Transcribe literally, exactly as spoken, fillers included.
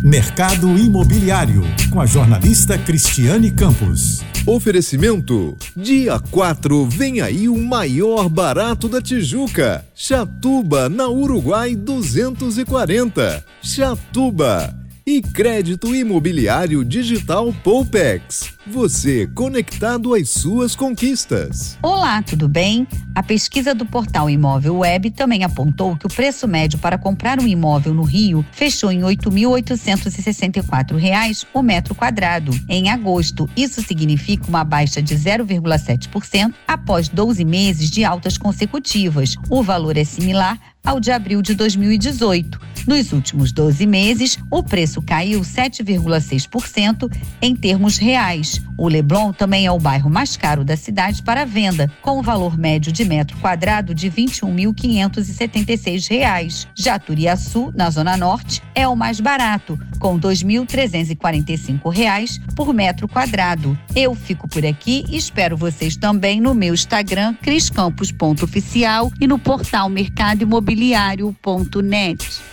Mercado Imobiliário, com a jornalista Cristiane Campos. Oferecimento: dia quatro, vem aí o maior barato da Tijuca. Chatuba, na Uruguai duzentos e quarenta. Chatuba. E crédito imobiliário digital Poupex. Você conectado às suas conquistas. Olá, tudo bem? A pesquisa do portal Imóvel Web também apontou que o preço médio para comprar um imóvel no Rio fechou em oito mil oitocentos e sessenta e quatro reais o metro quadrado. Em agosto, isso significa uma baixa de zero vírgula sete por cento após doze meses de altas consecutivas. O valor é similar ao de abril de dois mil e dezoito. Nos últimos doze meses, o preço caiu sete vírgula seis por cento em termos reais. O Leblon também é o bairro mais caro da cidade para venda, com o valor médio de metro quadrado de vinte e um mil quinhentos e setenta e seis reais. Já Turiaçu, na Zona Norte, é o mais barato, com dois mil trezentos e quarenta e cinco reais por metro quadrado. Eu fico por aqui e espero vocês também no meu Instagram, cris campos ponto oficial, e no portal mercado imobiliário ponto net.